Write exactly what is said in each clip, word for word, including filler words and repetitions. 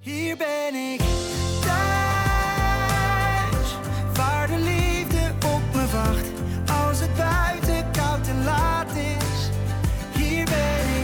Hier ben ik thuis, waar de liefde op me wacht. Als het buiten koud en laat is, hier ben ik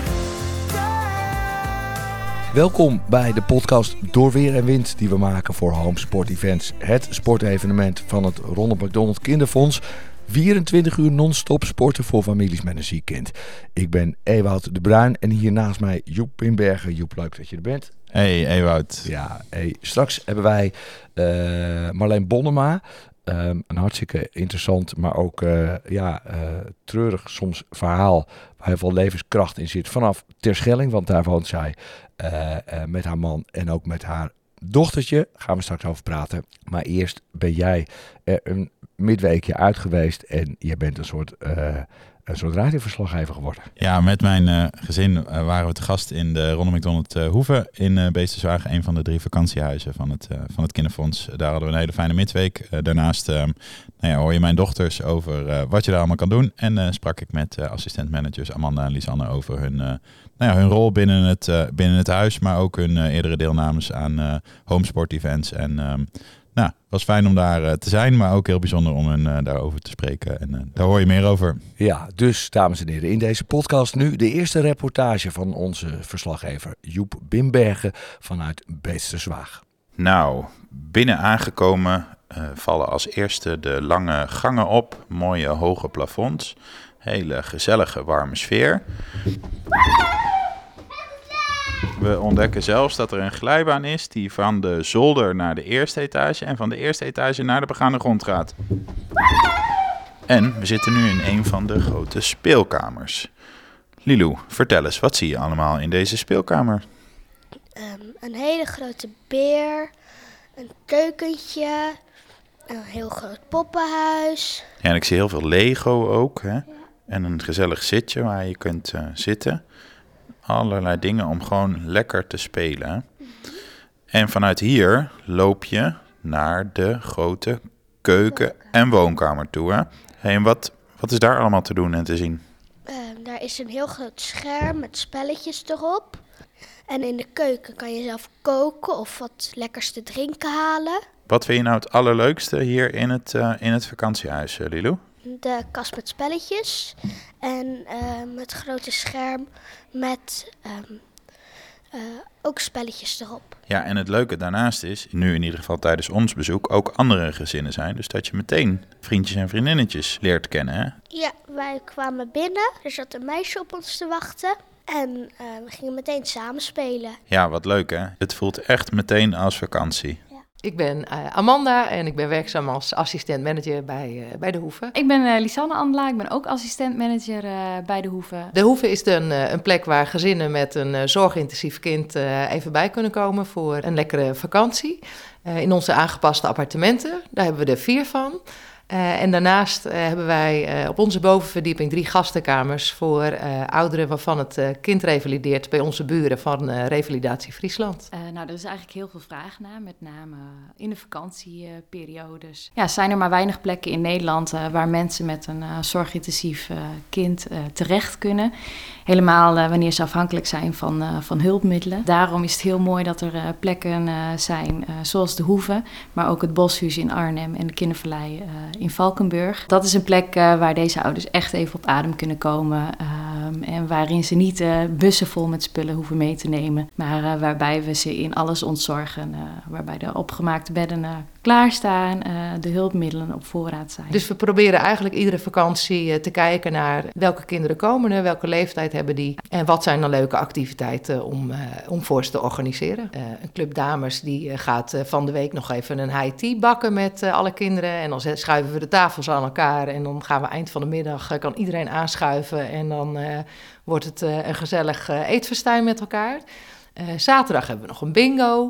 thuis. Welkom bij de podcast Door Weer en Wind die we maken voor Home Sport Events. Het sportevenement van het Ronald McDonald Kinderfonds. vierentwintig uur non-stop sporten voor families met een ziek kind. Ik ben Ewout de Bruin en hier naast mij Joep Bimbergen. Joep, leuk dat je er bent. Hey Ewout. Ja, hey, straks hebben wij uh, Marleen Bonnema. Um, een hartstikke interessant, maar ook uh, ja, uh, treurig soms verhaal waar heel veel levenskracht in zit. Vanaf Terschelling, want daar woont zij uh, uh, met haar man en ook met haar dochtertje. Gaan we straks over praten. Maar eerst ben jij er een midweekje uit geweest en je bent een soort, uh, een soort radioverslaggever geworden. Ja, met mijn uh, gezin uh, waren we te gast in de Ronald McDonald uh, Hoeve in uh, Beesterswagen, een van de drie vakantiehuizen van het, uh, van het Kinderfonds. Daar hadden we een hele fijne midweek. Uh, daarnaast uh, nou ja, hoor je mijn dochters over uh, wat je daar allemaal kan doen. En uh, sprak ik met uh, assistent-managers Amanda en Lisanne over hun, uh, nou ja, hun rol binnen het, uh, binnen het huis, maar ook hun uh, eerdere deelnames aan uh, homesport events. En um, nou, het was fijn om daar uh, te zijn, maar ook heel bijzonder om hen uh, daarover te spreken. En uh, daar hoor je meer over. Ja, dus dames en heren, in deze podcast nu de eerste reportage van onze verslaggever Joep Bimbergen vanuit Beesterswaag. Nou, binnen aangekomen uh, vallen als eerste de lange gangen op, mooie hoge plafonds, hele gezellige warme sfeer. We ontdekken zelfs dat er een glijbaan is die van de zolder naar de eerste etage en van de eerste etage naar de begane grond gaat. En we zitten nu in een van de grote speelkamers. Lilou, vertel eens, wat zie je allemaal in deze speelkamer? Um, een hele grote beer, een keukentje, een heel groot poppenhuis. Ja, en ik zie heel veel Lego ook, hè? Ja. En een gezellig zitje waar je kunt uh, zitten. Allerlei dingen om gewoon lekker te spelen. Mm-hmm. En vanuit hier loop je naar de grote keuken en woonkamer toe. Hè? Hey, en wat, wat is daar allemaal te doen en te zien? Uh, daar is een heel groot scherm met spelletjes erop. En in de keuken kan je zelf koken of wat lekkers te drinken halen. Wat vind je nou het allerleukste hier in het, uh, in het vakantiehuis, uh, Lilou? De kast met spelletjes en uh, het grote scherm met um, uh, ook spelletjes erop. Ja, en het leuke daarnaast is, nu in ieder geval tijdens ons bezoek, ook andere gezinnen zijn. Dus dat je meteen vriendjes en vriendinnetjes leert kennen, hè? Ja, wij kwamen binnen, er zat een meisje op ons te wachten. En uh, we gingen meteen samen spelen. Ja, wat leuk hè. Het voelt echt meteen als vakantie. Ja. Ik ben uh, Amanda en ik ben werkzaam als assistent-manager bij, uh, bij de Hoeve. Ik ben uh, Lisanne Andela, ik ben ook assistent-manager uh, bij de Hoeve. De Hoeve is een, uh, een plek waar gezinnen met een uh, zorgintensief kind uh, even bij kunnen komen voor een lekkere vakantie. Uh, in onze aangepaste appartementen, daar hebben we er vier van. Uh, en daarnaast uh, hebben wij uh, op onze bovenverdieping drie gastenkamers voor uh, ouderen waarvan het uh, kind revalideert bij onze buren van uh, Revalidatie Friesland. Uh, nou, er is eigenlijk heel veel vraag naar, met name in de vakantieperiodes. Ja, zijn er maar weinig plekken in Nederland uh, waar mensen met een uh, zorgintensief uh, kind uh, terecht kunnen. Helemaal uh, wanneer ze afhankelijk zijn van, uh, van hulpmiddelen. Daarom is het heel mooi dat er uh, plekken uh, zijn, uh, zoals de Hoeve, maar ook het Boshuis in Arnhem en de Kindervallei uh, in Valkenburg. Dat is een plek uh, waar deze ouders echt even op adem kunnen komen. Um, en waarin ze niet uh, bussen vol met spullen hoeven mee te nemen. Maar uh, waarbij we ze in alles ontzorgen. Uh, waarbij de opgemaakte bedden uh, klaarstaan, uh, de hulpmiddelen op voorraad zijn. Dus we proberen eigenlijk iedere vakantie uh, te kijken naar welke kinderen komen er, welke leeftijd hebben die. En wat zijn dan leuke activiteiten om, uh, om voor ze te organiseren. Uh, een club dames die uh, gaat uh, van de week nog even een high tea bakken met uh, alle kinderen. En dan schuiven we de tafels aan elkaar. En dan gaan we eind van de middag, uh, kan iedereen aanschuiven. En dan uh, wordt het uh, een gezellig uh, eetfestijn met elkaar. Uh, zaterdag hebben we nog een bingo.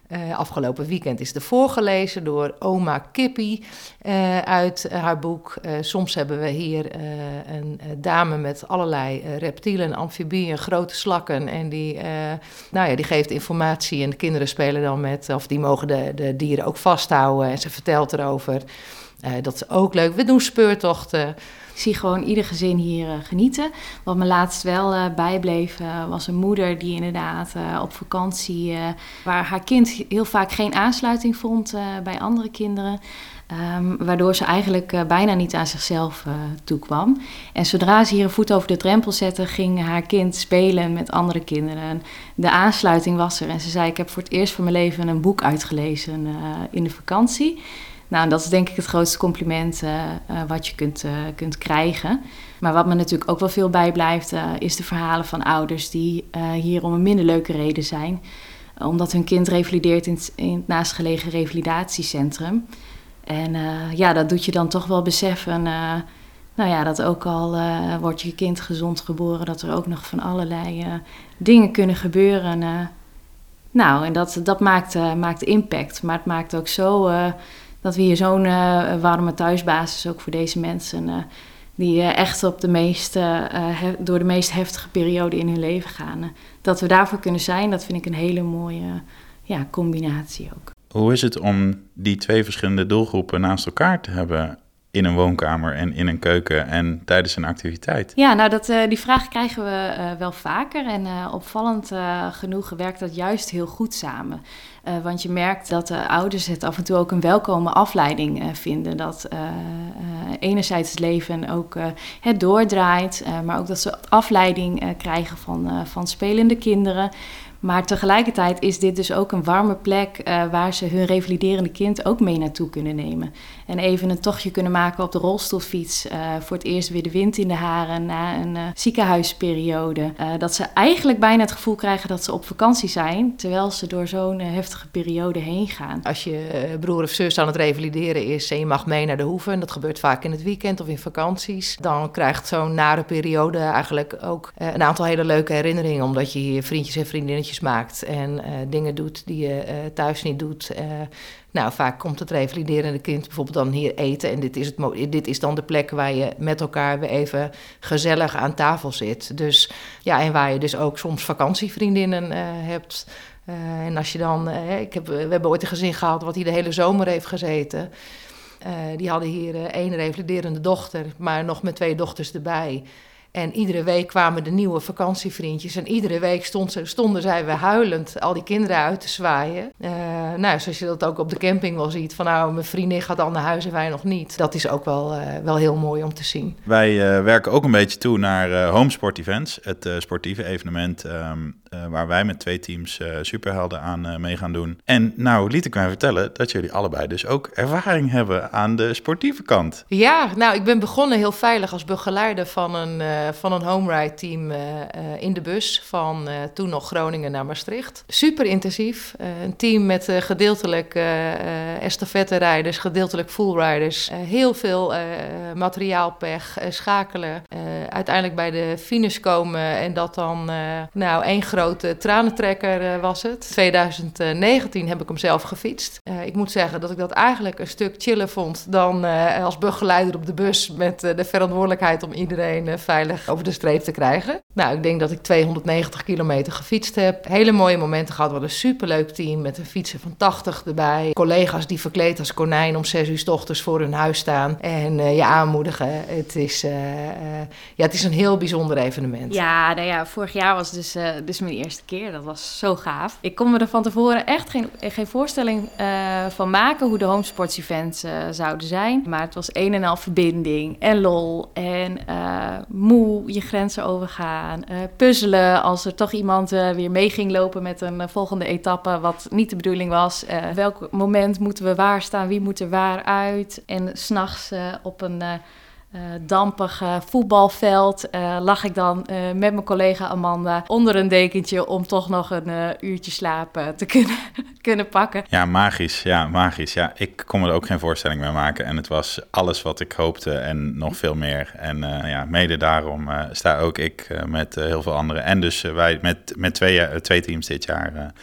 Uh, afgelopen weekend is er voorgelezen door oma Kippie uh, uit uh, haar boek. Uh, soms hebben we hier uh, een uh, dame met allerlei uh, reptielen, amfibieën, grote slakken. En die, uh, nou ja, die geeft informatie en de kinderen spelen dan met, of die mogen de, de dieren ook vasthouden. En ze vertelt erover. Uh, dat is ook leuk. We doen speurtochten. Ik zie gewoon ieder gezin hier uh, genieten. Wat me laatst wel uh, bijbleef uh, was een moeder die inderdaad uh, op vakantie... Uh, waar haar kind heel vaak geen aansluiting vond uh, bij andere kinderen. Um, waardoor ze eigenlijk uh, bijna niet aan zichzelf uh, toekwam. En zodra ze hier een voet over de drempel zette, ging haar kind spelen met andere kinderen. De aansluiting was er en ze zei, ik heb voor het eerst van mijn leven een boek uitgelezen uh, in de vakantie. Nou, dat is denk ik het grootste compliment uh, uh, wat je kunt, uh, kunt krijgen. Maar wat me natuurlijk ook wel veel bijblijft, uh, is de verhalen van ouders die uh, hier om een minder leuke reden zijn. Uh, omdat hun kind revalideert in het, in het naastgelegen revalidatiecentrum. En uh, ja, dat doet je dan toch wel beseffen, uh, nou ja, dat ook al uh, wordt je kind gezond geboren, dat er ook nog van allerlei uh, dingen kunnen gebeuren. Uh, nou, en dat, dat maakt, uh, maakt impact, maar het maakt ook zo... Uh, dat we hier zo'n uh, warme thuisbasis ook voor deze mensen... Uh, die uh, echt op de meest, uh, he- door de meest heftige periode in hun leven gaan. Uh, dat we daarvoor kunnen zijn, dat vind ik een hele mooie uh, ja, combinatie ook. Hoe is het om die twee verschillende doelgroepen naast elkaar te hebben... in een woonkamer en in een keuken en tijdens een activiteit? Ja, nou dat, uh, die vraag krijgen we uh, wel vaker. En uh, opvallend uh, genoeg werkt dat juist heel goed samen. Uh, want je merkt dat de ouders het af en toe ook een welkome afleiding uh, vinden. Dat uh, uh, enerzijds het leven ook uh, het doordraait, uh, maar ook dat ze afleiding uh, krijgen van, uh, van spelende kinderen. Maar tegelijkertijd is dit dus ook een warme plek uh, waar ze hun revaliderende kind ook mee naartoe kunnen nemen. En even een tochtje kunnen maken op de rolstoelfiets. Uh, voor het eerst weer de wind in de haren na een uh, ziekenhuisperiode. Uh, dat ze eigenlijk bijna het gevoel krijgen dat ze op vakantie zijn, terwijl ze door zo'n uh, heftige periode heen gaan. Als je uh, broer of zus aan het revalideren is en je mag mee naar de hoeve, en dat gebeurt vaak in het weekend of in vakanties, dan krijgt zo'n nare periode eigenlijk ook uh, een aantal hele leuke herinneringen, omdat je hier vriendjes en vriendinnetjes maakt en uh, dingen doet die je uh, thuis niet doet. Uh, nou, vaak komt het revaliderende kind bijvoorbeeld dan hier eten en dit is, het mo- dit is dan de plek waar je met elkaar weer even gezellig aan tafel zit. Dus ja, en waar je dus ook soms vakantievriendinnen uh, hebt. Uh, en als je dan, uh, ik heb, we hebben ooit een gezin gehad wat hier de hele zomer heeft gezeten. Uh, die hadden hier uh, één revaliderende dochter, maar nog met twee dochters erbij. En iedere week kwamen de nieuwe vakantievriendjes. En iedere week stond ze, stonden zij weer huilend al die kinderen uit te zwaaien. Uh, nou, zoals je dat ook op de camping wel ziet. Van nou, mijn vriendin gaat al naar huis en wij nog niet. Dat is ook wel, uh, wel heel mooi om te zien. Wij uh, werken ook een beetje toe naar uh, Homesport Events. Het uh, sportieve evenement um, uh, waar wij met twee teams uh, superhelden aan uh, mee gaan doen. En nou liet ik mij vertellen dat jullie allebei dus ook ervaring hebben aan de sportieve kant. Ja, nou ik ben begonnen heel veilig als begeleider van een... Uh, van een home ride team uh, uh, in de bus van uh, toen nog Groningen naar Maastricht. Super intensief. Uh, een team met uh, gedeeltelijk uh, uh, estafette-rijders, gedeeltelijk full-riders. Uh, heel veel uh, materiaalpech, uh, schakelen. Uh, uiteindelijk bij de finish komen en dat dan, uh, nou, één grote tranentrekker uh, was het. twintig negentien heb ik hem zelf gefietst. Uh, ik moet zeggen dat ik dat eigenlijk een stuk chiller vond dan uh, als begeleider op de bus met uh, de verantwoordelijkheid om iedereen uh, veilig over de streep te krijgen. Nou, ik denk dat ik tweehonderdnegentig kilometer gefietst heb. Hele mooie momenten gehad. We hadden een superleuk team met een fietser van tachtig erbij. Collega's die verkleed als konijn om zes uur 's ochtends voor hun huis staan en uh, je aanmoedigen. Het is, uh, uh, ja, het is een heel bijzonder evenement. Ja, nou ja, vorig jaar was dus, uh, dus mijn eerste keer. Dat was zo gaaf. Ik kon me er van tevoren echt geen, geen voorstelling uh, van maken hoe de Homesports events uh, zouden zijn. Maar het was een en al verbinding en lol en uh, moe je grenzen overgaan, uh, puzzelen als er toch iemand uh, weer mee ging lopen met een uh, volgende etappe wat niet de bedoeling was. Uh, welk moment moeten we waar staan, wie moet er waar uit? En 's nachts uh, op een uh, uh, dampig uh, voetbalveld uh, lag ik dan uh, met mijn collega Amanda onder een dekentje om toch nog een uh, uurtje slaap uh, te kunnen, kunnen pakken. Ja, magisch. Ja, magisch. Ja, ik kon me er ook geen voorstelling mee maken. En het was alles wat ik hoopte en nog veel meer. En uh, ja, mede daarom uh, sta ook ik uh, met uh, heel veel anderen. En dus uh, wij met, met twee, uh, twee teams dit jaar uh,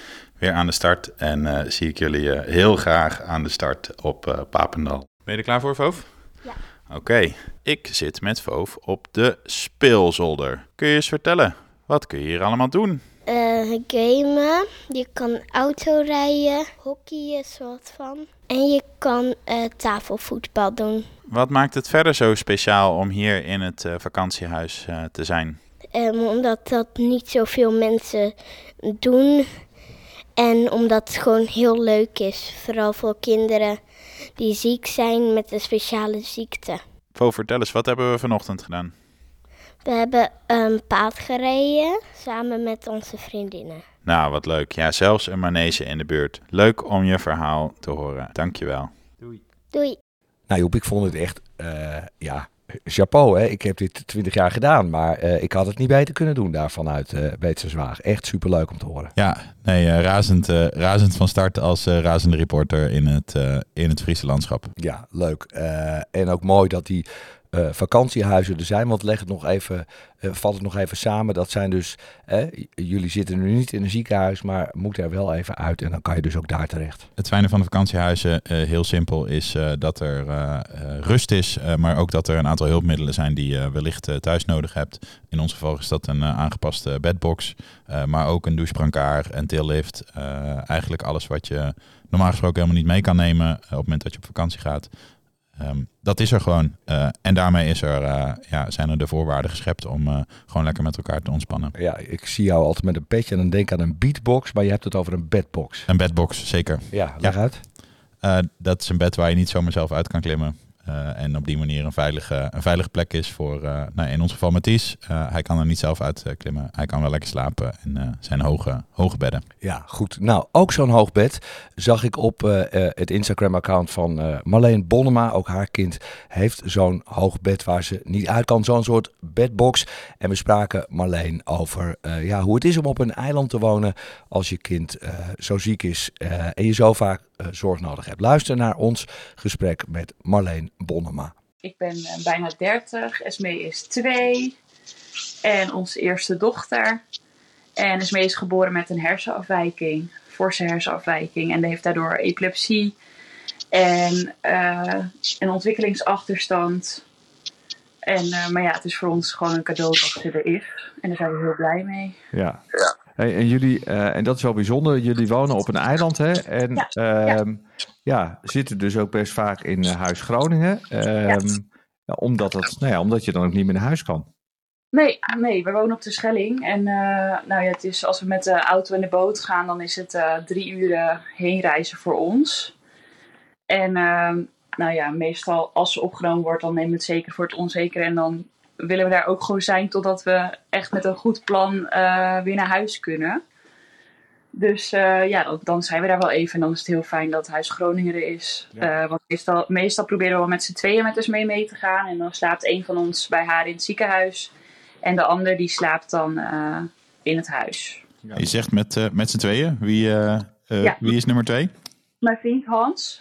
weer aan de start. En uh, zie ik jullie uh, heel graag aan de start op uh, Papendal. Ben je er klaar voor, Voof? Ja. Oké, okay. Ik zit met Voof op de speelzolder. Kun je eens vertellen, wat kun je hier allemaal doen? Uh, gamen, je kan autorijden, hockeyen soort van. En je kan uh, tafelvoetbal doen. Wat maakt het verder zo speciaal om hier in het uh, vakantiehuis uh, te zijn? Um, omdat dat niet zoveel mensen doen. En omdat het gewoon heel leuk is. Vooral voor kinderen die ziek zijn met een speciale ziekte. Voof, vertel eens, wat hebben we vanochtend gedaan? We hebben een paard gereden samen met onze vriendinnen. Nou, wat leuk. Ja, zelfs een manege in de buurt. Leuk om je verhaal te horen. Dankjewel. Doei. Doei. Nou Joep, ik vond het echt, uh, ja, chapeau. Hè? Ik heb dit twintig jaar gedaan, maar uh, ik had het niet beter kunnen doen daar vanuit uh, Beterswaag. Echt superleuk om te horen. Ja, nee, uh, razend, uh, razend van start als uh, razende reporter in het, uh, in het Friese landschap. Ja, leuk. Uh, en ook mooi dat die uh, vakantiehuizen er zijn, want leg het nog even, uh, vat het nog even samen. Dat zijn dus, uh, jullie zitten nu niet in een ziekenhuis, maar moeten er wel even uit en dan kan je dus ook daar terecht. Het fijne van de vakantiehuizen, uh, heel simpel, is uh, dat er uh, uh, rust is, uh, maar ook dat er een aantal hulpmiddelen zijn die je wellicht uh, thuis nodig hebt. In ons geval is dat een uh, aangepaste bedbox, uh, maar ook een douchebrancard, een tillift. Uh, eigenlijk alles wat je normaal gesproken helemaal niet mee kan nemen uh, op het moment dat je op vakantie gaat. Um, dat is er gewoon. Uh, en daarmee is er, uh, ja, zijn er de voorwaarden geschept om uh, gewoon lekker met elkaar te ontspannen. Ja, ik zie jou altijd met een petje en dan denk aan een beatbox, maar je hebt het over een bedbox. Een bedbox, zeker. Ja, leg ja. uit. Uh, dat is een bed waar je niet zomaar zelf uit kan klimmen. Uh, en op die manier een veilige, een veilige plek is voor, uh, nou in ons geval Mathies. Uh, hij kan er niet zelf uit uh, klimmen. Hij kan wel lekker slapen in uh, zijn hoge, hoge bedden. Ja, goed. Nou, ook zo'n hoog bed zag ik op uh, uh, het Instagram-account van uh, Marleen Bonnema. Ook haar kind heeft zo'n hoog bed waar ze niet uit kan. Zo'n soort bedbox. En we spraken Marleen over uh, ja, hoe het is om op een eiland te wonen als je kind uh, zo ziek is uh, en je zo vaak uh, zorg nodig hebt. Luister naar ons gesprek met Marleen Bonnema. Ik ben uh, bijna dertig, Esmee is twee en onze eerste dochter. En Esmee is geboren met een hersenafwijking, forse hersenafwijking. En die heeft daardoor epilepsie en uh, een ontwikkelingsachterstand. En, uh, maar ja, het is voor ons gewoon een cadeau dat ze er is. En daar zijn we heel blij mee. Ja. Hey, en jullie, uh, en dat is wel bijzonder, jullie wonen op een eiland, hè? En ja, uh, ja. ja zitten dus ook best vaak in uh, Huis Groningen. Uh, ja. Ja, omdat, het, nou ja, omdat je dan ook niet meer naar huis kan. Nee, nee, we wonen op de Schelling. En uh, nou ja, het is, als we met de auto en de boot gaan, dan is het uh, drie uur heen reizen voor ons. En uh, nou ja, meestal als ze opgenomen wordt, dan nemen we het zeker voor het onzekere. En dan willen we daar ook gewoon zijn totdat we echt met een goed plan uh, weer naar huis kunnen. Dus uh, ja, dan, dan zijn we daar wel even. En dan is het heel fijn dat Huis Groningen er is. Ja. Uh, want meestal, meestal proberen we wel met z'n tweeën met ons mee mee te gaan. En dan slaapt een van ons bij haar in het ziekenhuis. En de ander die slaapt dan uh, in het huis. Ja. Je zegt met, uh, met z'n tweeën. Wie, uh, uh, ja. wie is nummer twee? Mijn vriend Hans.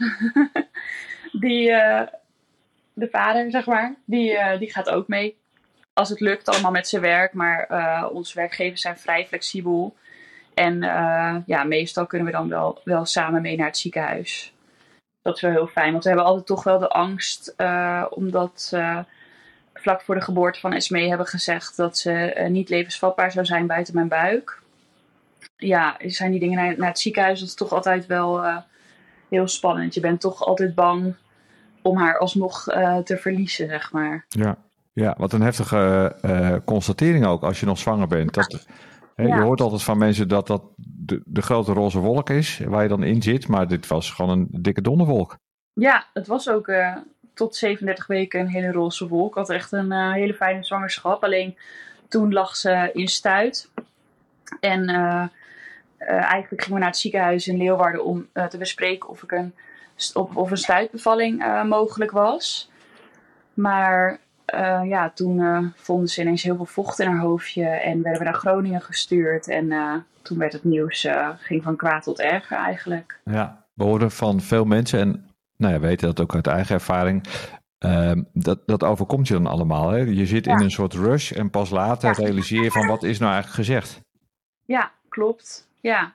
die, uh, de vader, zeg maar. Die, uh, die gaat ook mee. Als het lukt, allemaal met zijn werk. Maar uh, onze werkgevers zijn vrij flexibel. En uh, ja, meestal kunnen we dan wel, wel samen mee naar het ziekenhuis. Dat is wel heel fijn. Want we hebben altijd toch wel de angst. Uh, omdat uh, vlak voor de geboorte van Esmee hebben gezegd dat ze uh, niet levensvatbaar zou zijn buiten mijn buik. Ja, zijn die dingen naar, naar het ziekenhuis, dat is toch altijd wel uh, heel spannend. Je bent toch altijd bang om haar alsnog uh, te verliezen, zeg maar. Ja, ja, wat een heftige uh, constatering ook als je nog zwanger bent. Dat, hè, ja. Je hoort altijd van mensen dat dat de, de grote roze wolk is waar je dan in zit. Maar dit was gewoon een dikke donderwolk. Ja, het was ook uh, tot zevenendertig weken een hele roze wolk. Ik had echt een uh, hele fijne zwangerschap. Alleen toen lag ze in stuit. En uh, uh, eigenlijk gingen we naar het ziekenhuis in Leeuwarden om uh, te bespreken of, ik een, of, of een stuitbevalling uh, mogelijk was. Maar uh, ja, toen uh, vonden ze ineens heel veel vocht in haar hoofdje en werden we naar Groningen gestuurd. En uh, toen werd het nieuws, uh, ging van kwaad tot erger eigenlijk. Ja, we horen van veel mensen en nou ja, weten dat ook uit eigen ervaring. Uh, dat, dat overkomt je dan allemaal. Hè? Je zit ja. in een soort rush en pas later ja. realiseer je van wat is nou eigenlijk gezegd. Ja, klopt. Ja.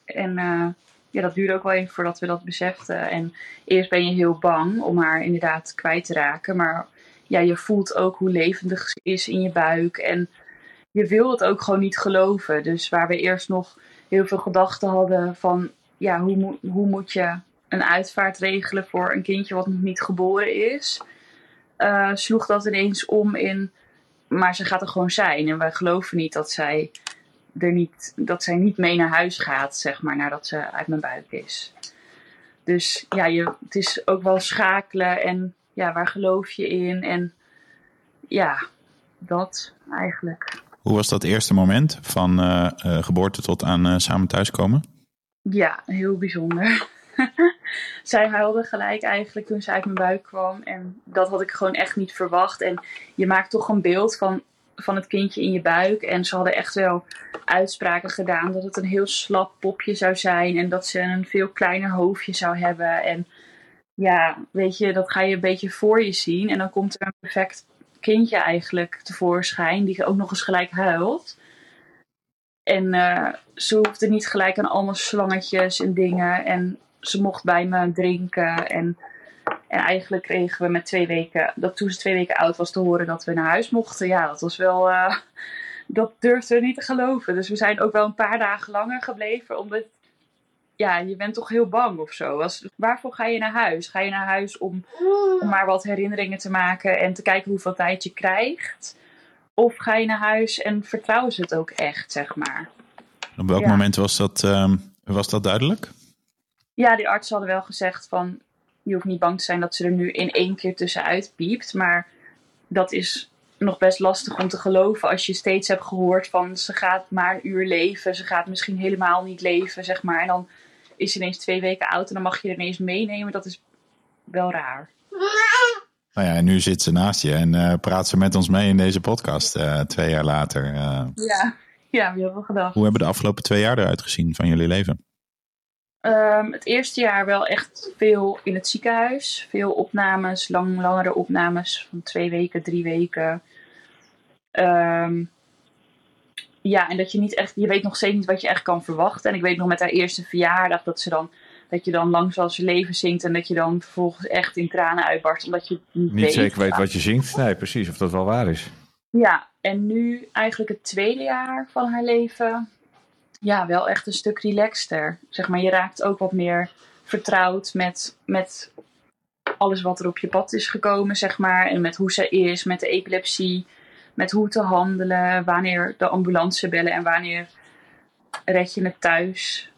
En uh, ja, dat duurde ook wel even voordat we dat beseften. En eerst ben je heel bang om haar inderdaad kwijt te raken. Maar ja, je voelt ook hoe levendig ze is in je buik. En je wil het ook gewoon niet geloven. Dus waar we eerst nog heel veel gedachten hadden van... ja, hoe, mo- hoe moet je een uitvaart regelen voor een kindje wat nog niet geboren is... Uh, sloeg dat ineens om in... maar ze gaat er gewoon zijn. En wij geloven niet dat zij... Er niet, dat zij niet mee naar huis gaat, zeg maar, nadat ze uit mijn buik is. Dus ja, je, het is ook wel schakelen en ja, waar geloof je in? En ja, dat eigenlijk. Hoe was dat eerste moment van uh, uh, geboorte tot aan uh, samen thuiskomen? Ja, heel bijzonder. Zij huilde gelijk eigenlijk toen ze uit mijn buik kwam. En dat had ik gewoon echt niet verwacht. En je maakt toch een beeld van... van het kindje in je buik. En ze hadden echt wel uitspraken gedaan dat het een heel slap popje zou zijn. En dat ze een veel kleiner hoofdje zou hebben. En ja, weet je, dat ga je een beetje voor je zien. En dan komt er een perfect kindje eigenlijk tevoorschijn. Die ook nog eens gelijk huilt. En uh, ze hoefde niet gelijk aan allemaal slangetjes en dingen. En ze mocht bij me drinken. En... En eigenlijk kregen we met twee weken, dat toen ze twee weken oud was, te horen dat we naar huis mochten. Ja, dat was wel, uh, dat durfden we niet te geloven. Dus we zijn ook wel een paar dagen langer gebleven, omdat, ja, je bent toch heel bang of zo. Als, waarvoor ga je naar huis? Ga je naar huis om, om maar wat herinneringen te maken en te kijken hoeveel tijd je krijgt? Of ga je naar huis en vertrouwen ze het ook echt, zeg maar? Op welk ja. moment was dat, um, was dat duidelijk? Ja, die artsen hadden wel gezegd van... Je hoeft niet bang te zijn dat ze er nu in één keer tussenuit piept. Maar dat is nog best lastig om te geloven als je steeds hebt gehoord van... ze gaat maar een uur leven, ze gaat misschien helemaal niet leven, zeg maar. En dan is ze ineens twee weken oud en dan mag je er ineens meenemen. Dat is wel raar. Nou ja, en nu zit ze naast je en uh, praat ze met ons mee in deze podcast uh, twee jaar later. Uh, ja, ja, wie had wel gedacht. Hoe hebben de afgelopen twee jaar eruit gezien van jullie leven? Um, het eerste jaar wel echt veel in het ziekenhuis. Veel opnames, lang, langere opnames van twee weken, drie weken. Um, ja, en dat je niet echt, je weet nog steeds niet wat je echt kan verwachten. En ik weet nog met haar eerste verjaardag dat ze dan, dat je dan lang zoals je leven zingt en dat je dan vervolgens echt in tranen uitbarst, omdat je niet, niet weet. zeker weet wat je zingt. Nee, precies, of dat wel waar is. Ja, en nu eigenlijk het tweede jaar van haar leven... Ja, wel echt een stuk relaxter. Zeg maar, je raakt ook wat meer vertrouwd met, met alles wat er op je pad is gekomen, zeg maar. En met hoe ze is, met de epilepsie, met hoe te handelen, wanneer de ambulance bellen en wanneer red je het thuis.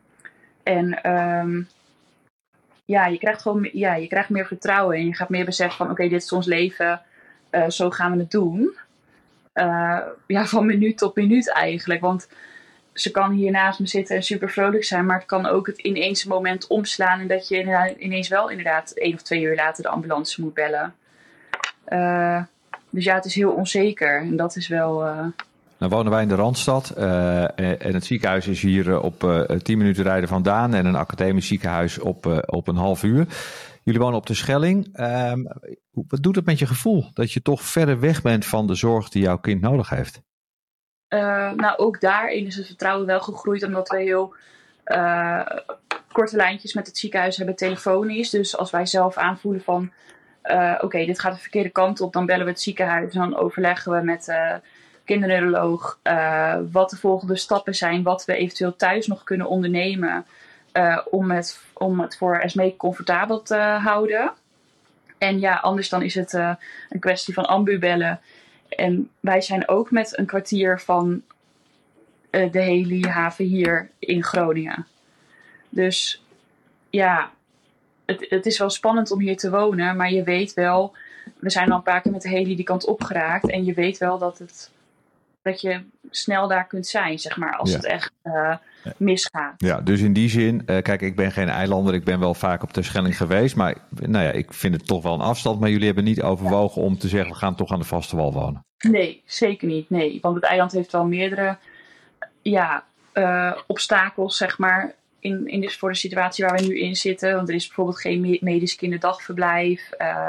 En um, ja, je krijgt gewoon ja, je krijgt meer vertrouwen en je gaat meer beseffen van oké, okay, dit is ons leven, uh, zo gaan we het doen. Uh, ja, van minuut tot minuut eigenlijk, want... Ze kan hier naast me zitten en super vrolijk zijn. Maar het kan ook het ineens een moment omslaan. En dat je ineens wel inderdaad één of twee uur later de ambulance moet bellen. Uh, dus ja, het is heel onzeker. En dat is wel... Uh... Nou wonen wij in de Randstad. Uh, en het ziekenhuis is hier op uh, tien minuten rijden vandaan. En een academisch ziekenhuis op, uh, op een half uur. Jullie wonen op de Schelling. Um, wat doet het met je gevoel? Dat je toch verder weg bent van de zorg die jouw kind nodig heeft? Uh, nou, ook daarin is het vertrouwen wel gegroeid, omdat we heel uh, korte lijntjes met het ziekenhuis hebben telefonisch. Dus als wij zelf aanvoelen van, uh, oké, okay, dit gaat de verkeerde kant op, dan bellen we het ziekenhuis en dan overleggen we met de uh, kinderneuroloog uh, wat de volgende stappen zijn, wat we eventueel thuis nog kunnen ondernemen uh, om, het, om het voor Esmee comfortabel te houden. En ja, anders dan is het uh, een kwestie van ambu bellen. En wij zijn ook met een kwartier van uh, de Heli haven hier in Groningen. Dus ja, het, het is wel spannend om hier te wonen. Maar je weet wel, we zijn al een paar keer met de Heli die kant opgeraakt. En je weet wel dat, het, dat je snel daar kunt zijn, zeg maar, als ja. het echt uh, misgaat. Ja, dus in die zin, uh, kijk, ik ben geen eilander. Ik ben wel vaak op de Schelling geweest. Maar nou ja, ik vind het toch wel een afstand. Maar jullie hebben niet overwogen om te zeggen, we gaan toch aan de vaste wal wonen. Nee, zeker niet. Nee, want het eiland heeft wel meerdere ja, uh, obstakels, zeg maar, in, in dus voor de situatie waar we nu in zitten. Want er is bijvoorbeeld geen medisch kinderdagverblijf. Uh,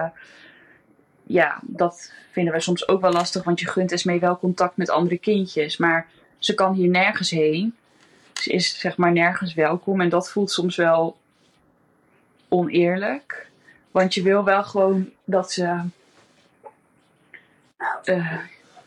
ja, dat vinden we soms ook wel lastig, want je gunt Esmee wel contact met andere kindjes. Maar ze kan hier nergens heen. Ze is zeg maar nergens welkom en dat voelt soms wel oneerlijk. Want je wil wel gewoon dat ze... Uh,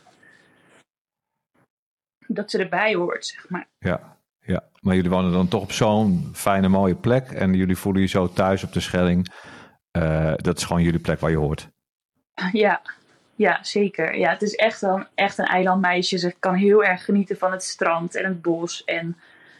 dat ze erbij hoort, zeg maar. Ja, ja, maar jullie wonen dan toch op zo'n fijne, mooie plek. En jullie voelen je zo thuis op de Schelling. Uh, dat is gewoon jullie plek waar je hoort. Ja, ja, zeker. Ja, het is echt wel echt een eilandmeisje. Ze kan heel erg genieten van het strand en het bos. En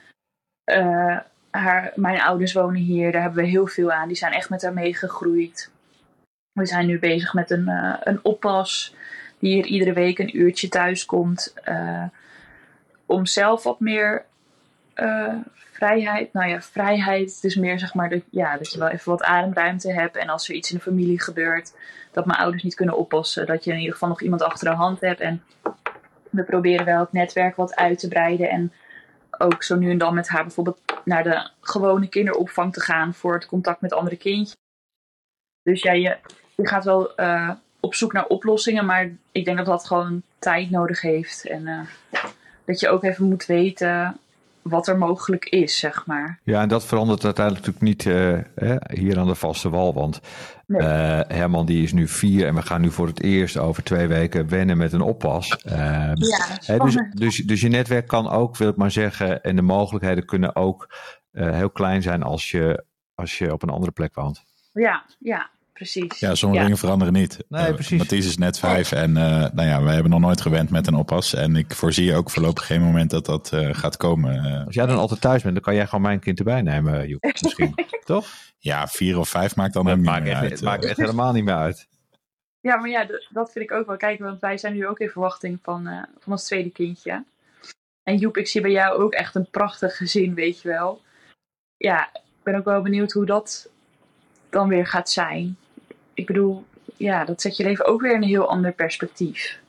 uh, haar, mijn ouders wonen hier. Daar hebben we heel veel aan. Die zijn echt met haar meegegroeid. We zijn nu bezig met een, uh, een oppas. Die hier iedere week een uurtje thuis komt. Uh, om zelf wat meer uh, vrijheid. Nou ja, vrijheid. Het is meer zeg maar dat, ja, dat je wel even wat ademruimte hebt. En als er iets in de familie gebeurt. Dat mijn ouders niet kunnen oppassen. Dat je in ieder geval nog iemand achter de hand hebt. En we proberen wel het netwerk wat uit te breiden. En ook zo nu en dan met haar bijvoorbeeld naar de gewone kinderopvang te gaan. Voor het contact met andere kindjes. Dus ja, je, je gaat wel uh, op zoek naar oplossingen. Maar ik denk dat dat gewoon tijd nodig heeft. En uh, dat je ook even moet weten wat er mogelijk is, zeg maar. Ja, en dat verandert uiteindelijk natuurlijk niet uh, hè, hier aan de vaste wal. Want nee. uh, Herman die is nu vier en we gaan nu voor het eerst over twee weken wennen met een oppas. Uh, ja, hè, dus, dus, dus je netwerk kan ook, wil ik maar zeggen, en de mogelijkheden kunnen ook uh, heel klein zijn als je, als je op een andere plek woont. Ja, ja. Precies. Ja, sommige ja. dingen veranderen niet. Nee, precies. Uh, Mathies is net vijf en uh, nou ja, wij hebben nog nooit gewend met een oppas. En ik voorzie ook voorlopig geen moment dat dat uh, gaat komen. Uh, Als jij dan altijd thuis bent, dan kan jij gewoon mijn kind erbij nemen, Joep, misschien. Toch? Ja, vier of vijf maakt dan dat hem maakt niet meer echt, uit. Het maakt echt helemaal niet meer uit. Ja, maar ja, d- dat vind ik ook wel. Kijk, want wij zijn nu ook in verwachting van, uh, van ons tweede kindje. En Joep, ik zie bij jou ook echt een prachtig gezin, weet je wel. Ja, ik ben ook wel benieuwd hoe dat dan weer gaat zijn. Ik bedoel, ja, dat zet je leven ook weer in een heel ander perspectief.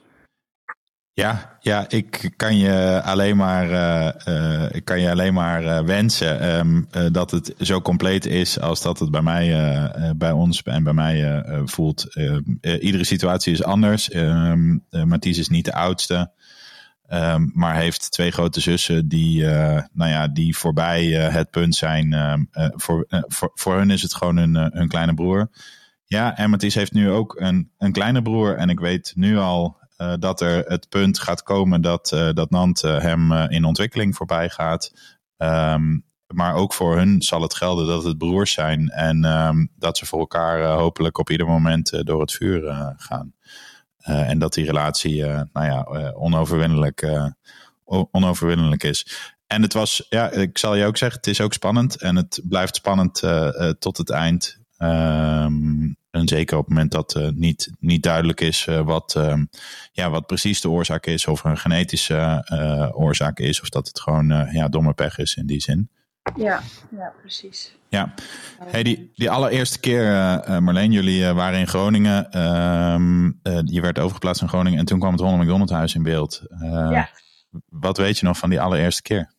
Ja, ja, ik kan je alleen maar, uh, uh, ik kan je alleen maar uh, wensen um, uh, dat het zo compleet is als dat het bij mij, uh, uh, bij ons en bij mij uh, voelt. Uh, uh, iedere situatie is anders. Um, uh, Mathies is niet de oudste, um, maar heeft twee grote zussen die, uh, nou ja, die voorbij uh, het punt zijn. Uh, uh, voor, uh, voor, voor hun is het gewoon hun, uh, hun kleine broer. Ja, en Mathies heeft nu ook een, een kleine broer en ik weet nu al uh, dat er het punt gaat komen dat, uh, dat Nant uh, hem uh, in ontwikkeling voorbij gaat. Um, maar ook voor hun zal het gelden dat het broers zijn en um, dat ze voor elkaar uh, hopelijk op ieder moment uh, door het vuur uh, gaan. Uh, en dat die relatie uh, nou ja, uh, onoverwinnelijk, uh, onoverwinnelijk is. En het was, ja, ik zal je ook zeggen, het is ook spannend en het blijft spannend uh, uh, tot het eind. Um, en zeker op het moment dat uh, niet, niet duidelijk is uh, wat, um, ja, wat precies de oorzaak is. Of er een genetische uh, oorzaak is. Of dat het gewoon uh, ja, domme pech is in die zin. Ja, ja, precies. Ja, hey, die, die allereerste keer uh, Marleen, jullie uh, waren in Groningen. Um, uh, je werd overgeplaatst in Groningen en toen kwam het Ronald McDonald Huis in beeld. Uh, ja. Wat weet je nog van die allereerste keer?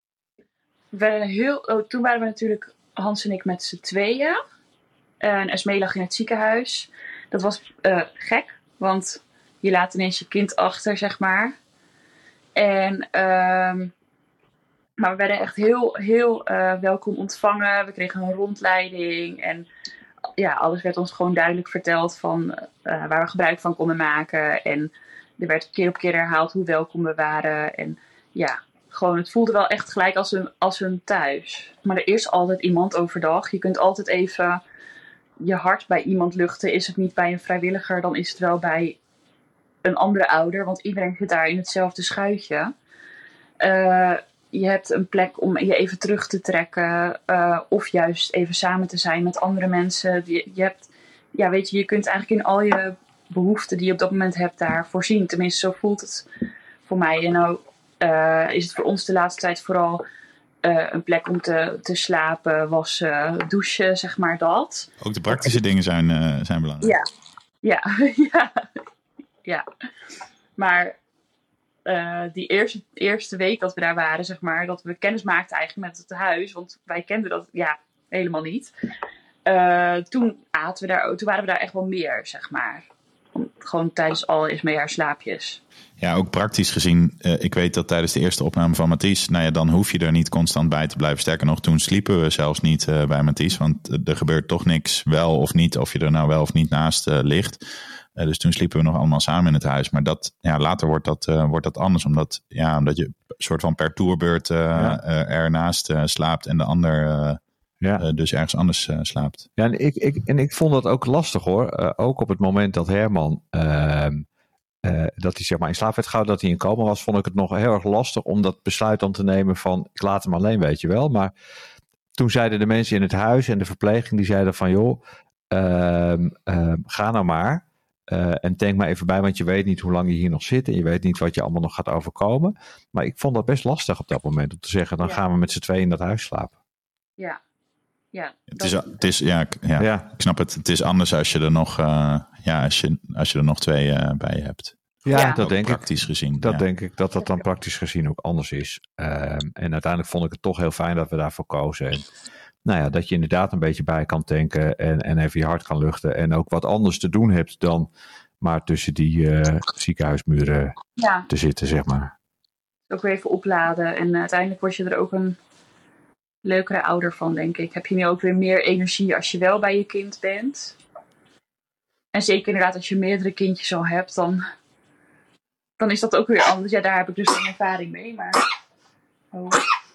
We heel, oh, toen waren we natuurlijk Hans en ik met z'n tweeën. En Esmee lag in het ziekenhuis. Dat was uh, gek, want je laat ineens je kind achter, zeg maar. En, um, maar we werden echt heel, heel uh, welkom ontvangen. We kregen een rondleiding. En ja, alles werd ons gewoon duidelijk verteld van uh, waar we gebruik van konden maken. En er werd keer op keer herhaald hoe welkom we waren. En ja, gewoon, het voelde wel echt gelijk als een, als een thuis. Maar er is altijd iemand overdag. Je kunt altijd even je hart bij iemand luchten. Is het niet bij een vrijwilliger, dan is het wel bij een andere ouder. Want iedereen zit daar in hetzelfde schuitje. Uh, je hebt een plek om je even terug te trekken. Uh, of juist even samen te zijn met andere mensen. Je, je hebt, ja, weet je, je kunt eigenlijk in al je behoeften die je op dat moment hebt daar voorzien. Tenminste, zo voelt het voor mij. En nou uh, is het voor ons de laatste tijd vooral Uh, een plek om te, te slapen, wassen, douchen, zeg maar dat. Ook de praktische dingen zijn, uh, zijn belangrijk. Ja, ja, ja. ja. Maar uh, die eerste, eerste week dat we daar waren, zeg maar, dat we kennis maakten eigenlijk met het huis, want wij kenden dat ja helemaal niet. Uh, toen aten we daar, toen waren we daar echt wel meer, zeg maar. Het Gewoon tijdens al is mee haar slaapjes. Ja, ook praktisch gezien. Uh, ik weet dat tijdens de eerste opname van Mathies, nou ja, dan hoef je er niet constant bij te blijven. Sterker nog, toen sliepen we zelfs niet uh, bij Mathies. Want uh, er gebeurt toch niks, wel of niet, of je er nou wel of niet naast uh, ligt. Uh, dus toen sliepen we nog allemaal samen in het huis. Maar dat, ja, later wordt dat, uh, wordt dat anders. Omdat, ja, omdat je een soort van per toerbeurt uh, ja. uh, ernaast uh, slaapt en de ander uh, ja. uh, dus ergens anders uh, slaapt. Ja, en ik, ik, en ik vond dat ook lastig hoor. Uh, ook op het moment dat Herman... Uh, Uh, dat hij zeg maar in slaap werd gehouden, dat hij in coma was, vond ik het nog heel erg lastig om dat besluit dan te nemen van ik laat hem alleen, weet je wel. Maar toen zeiden de mensen in het huis en de verpleging, die zeiden van joh, uh, uh, ga nou maar uh, en denk maar even bij, want je weet niet hoe lang je hier nog zit en je weet niet wat je allemaal nog gaat overkomen. Maar ik vond dat best lastig op dat moment om te zeggen, dan ja. gaan we met z'n tweeën in dat huis slapen. Ja. Ja, het is, het is, ja, ja, ja, ik snap het. Het is anders als je er nog, uh, ja, als je, als je er nog twee uh, bij hebt. Ja, ja. dat denk ik. Praktisch gezien. Dat ja. denk ik, dat dat dan praktisch gezien ook anders is. Um, en uiteindelijk vond ik het toch heel fijn dat we daarvoor kozen. En, nou ja, dat je inderdaad een beetje bij kan tanken en, en even je hart kan luchten. En ook wat anders te doen hebt dan maar tussen die uh, ziekenhuismuren ja. te zitten, zeg maar. Ook weer even opladen. En uh, uiteindelijk word je er ook een leukere ouder van, denk ik. Heb je nu ook weer meer energie als je wel bij je kind bent. En zeker inderdaad als je meerdere kindjes al hebt, dan, dan is dat ook weer anders. Ja, daar heb ik dus geen ervaring mee, maar... Oh.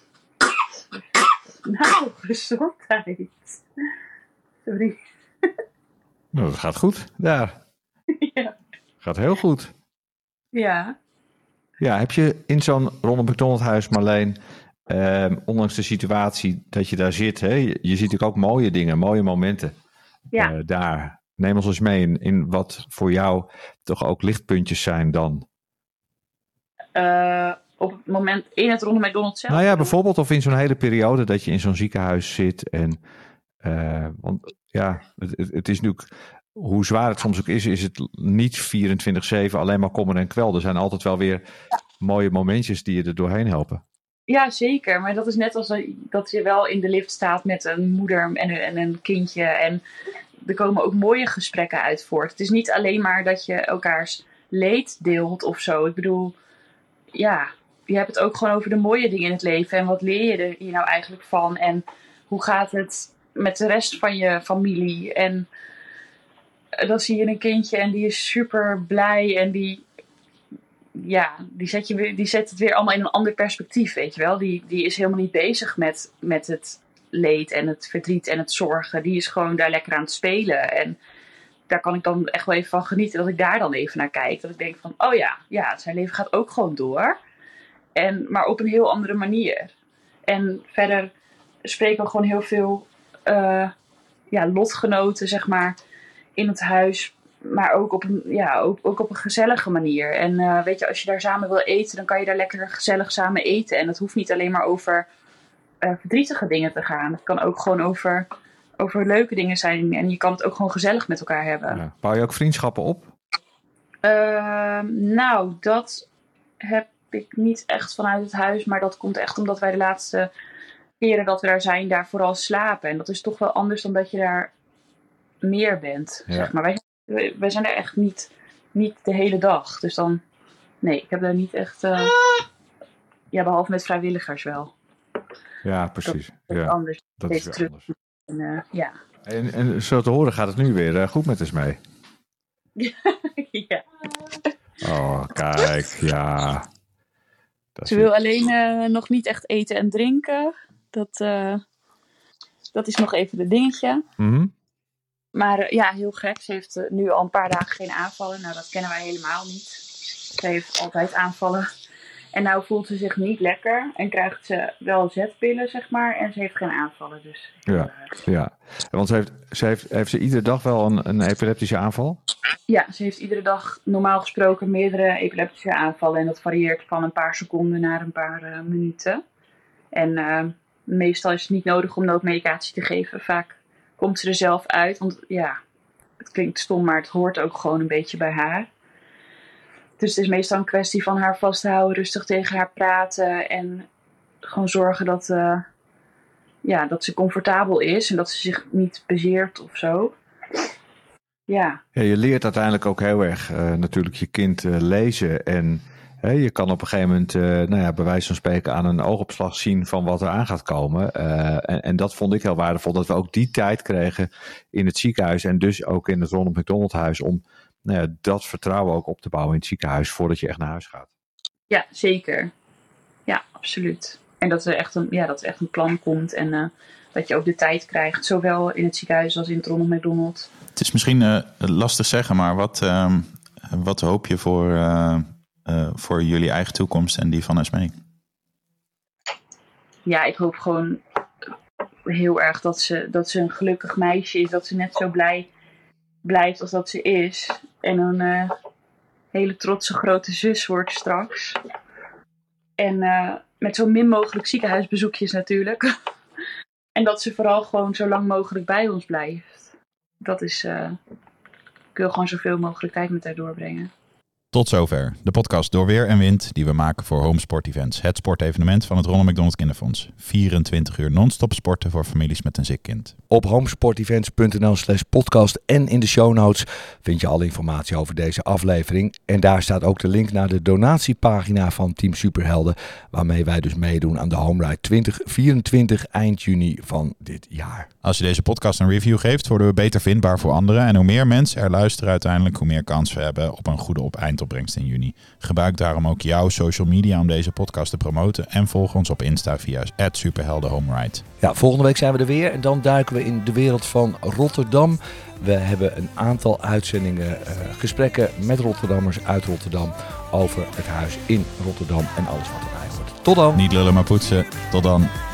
Nou, gezondheid. Sorry. Nou, dat gaat goed, daar. Ja. Gaat heel goed. Ja. Ja, heb je in zo'n Ronald McDonald huis, Marleen... Um, ondanks de situatie dat je daar zit, hè, je, je ziet natuurlijk ook mooie dingen, mooie momenten ja. uh, daar. Neem ons eens mee in, in wat voor jou toch ook lichtpuntjes zijn dan. Uh, op het moment in het Ronald McDonald zelf? Nou ja, bijvoorbeeld of in zo'n hele periode dat je in zo'n ziekenhuis zit. En, uh, want ja, het, het, het is natuurlijk, hoe zwaar het soms ook is, is het niet vierentwintig zeven alleen maar kommer en kwel. Er zijn altijd wel weer ja. mooie momentjes die je er doorheen helpen. Ja, zeker. Maar dat is net als dat je wel in de lift staat met een moeder en een, en een kindje. En er komen ook mooie gesprekken uit voort. Het is niet alleen maar dat je elkaars leed deelt of zo. Ik bedoel, ja, je hebt het ook gewoon over de mooie dingen in het leven. En wat leer je er hier nou eigenlijk van? En hoe gaat het met de rest van je familie? En dan zie je een kindje en die is super blij en die... Ja, die zet, je weer, die zet het weer allemaal in een ander perspectief, weet je wel. Die, die is helemaal niet bezig met, met het leed en het verdriet en het zorgen. Die is gewoon daar lekker aan het spelen. En daar kan ik dan echt wel even van genieten dat ik daar dan even naar kijk. Dat ik denk van, oh ja, ja zijn leven gaat ook gewoon door. En, maar op een heel andere manier. En verder spreken we gewoon heel veel uh, ja, lotgenoten, zeg maar, in het huis. Maar ook op, een, ja, ook, ook op een gezellige manier. En uh, weet je, als je daar samen wil eten, dan kan je daar lekker gezellig samen eten. En het hoeft niet alleen maar over uh, verdrietige dingen te gaan. Het kan ook gewoon over, over leuke dingen zijn. En je kan het ook gewoon gezellig met elkaar hebben. Ja. Bouw je ook vriendschappen op? Uh, nou, dat heb ik niet echt vanuit het huis. Maar dat komt echt omdat wij de laatste keren dat we daar zijn, daar vooral slapen. En dat is toch wel anders dan dat je daar meer bent, ja. zeg maar. Wij Wij zijn er echt niet, niet de hele dag. Dus dan, nee, ik heb daar niet echt, uh, ja, behalve met vrijwilligers wel. Ja, precies. Dat is ja, anders. Dat is weer anders. En, uh, ja. En, en zo te horen gaat het nu weer uh, goed met ons mee. Ja. Oh, kijk, ja. Dat Ze wil alleen uh, nog niet echt eten en drinken. Dat, uh, dat is nog even het dingetje. Mm-hmm. Maar uh, ja, heel gek. Ze heeft uh, nu al een paar dagen geen aanvallen. Nou, dat kennen wij helemaal niet. Ze heeft altijd aanvallen. En nou voelt ze zich niet lekker. En krijgt ze wel zetpillen, zeg maar. En ze heeft geen aanvallen. Dus, ja, ja. Want ze heeft, ze heeft, heeft ze iedere dag wel een, een epileptische aanval? Ja, ze heeft iedere dag normaal gesproken meerdere epileptische aanvallen. En dat varieert van een paar seconden naar een paar uh, minuten. En uh, meestal is het niet nodig om noodmedicatie te geven. Vaak komt ze er zelf uit. Want ja, het klinkt stom, maar het hoort ook gewoon een beetje bij haar. Dus het is meestal een kwestie van haar vasthouden, rustig tegen haar praten. En gewoon zorgen dat, uh, ja, dat ze comfortabel is. En dat ze zich niet bezeert of zo. Ja. Ja, je leert uiteindelijk ook heel erg uh, natuurlijk je kind uh, lezen. En hè, je kan op een gegeven moment, uh, nou ja, bij wijze van spreken aan een oogopslag zien van wat er aan gaat komen. Uh, en, en dat vond ik heel waardevol, dat we ook die tijd kregen in het ziekenhuis en dus ook in het Ronald McDonald Huis om nou ja, dat vertrouwen ook op te bouwen in het ziekenhuis voordat je echt naar huis gaat. Ja, zeker. Ja, absoluut. En dat er echt een, ja, dat er echt een plan komt en uh, dat je ook de tijd krijgt, zowel in het ziekenhuis als in het Ronald McDonald. Het is misschien uh, lastig zeggen, maar wat, uh, wat hoop je voor, uh, uh, voor jullie eigen toekomst en die van Esmee? Ja, ik hoop gewoon heel erg dat ze, dat ze een gelukkig meisje is, dat ze net zo blij blijft als dat ze is. En een uh, hele trotse grote zus wordt straks. En uh, met zo min mogelijk ziekenhuisbezoekjes natuurlijk. En dat ze vooral gewoon zo lang mogelijk bij ons blijft. Dat is, uh, ik wil gewoon zoveel mogelijk tijd met haar doorbrengen. Tot zover de podcast Door Weer en Wind die we maken voor Home Sport Events. Het sportevenement van het Ronald McDonald Kinderfonds. vierentwintig uur non-stop sporten voor families met een ziek kind. Op homesportevents.nl slash podcast en in de show notes vind je alle informatie over deze aflevering. En daar staat ook de link naar de donatiepagina van Team Superhelden, waarmee wij dus meedoen aan de Home Ride twintig vierentwintig eind juni van dit jaar. Als je deze podcast een review geeft, worden we beter vindbaar voor anderen. En hoe meer mensen er luisteren uiteindelijk, hoe meer kans we hebben op een goede op eindopbrengst in juni. Gebruik daarom ook jouw social media om deze podcast te promoten. En volg ons op Insta via at superheldenhomeride. Ja, volgende week zijn we er weer en dan duiken we in de wereld van Rotterdam. We hebben een aantal uitzendingen, uh, gesprekken met Rotterdammers uit Rotterdam over het huis in Rotterdam en alles wat erbij hoort. Tot dan! Niet lullen maar poetsen. Tot dan!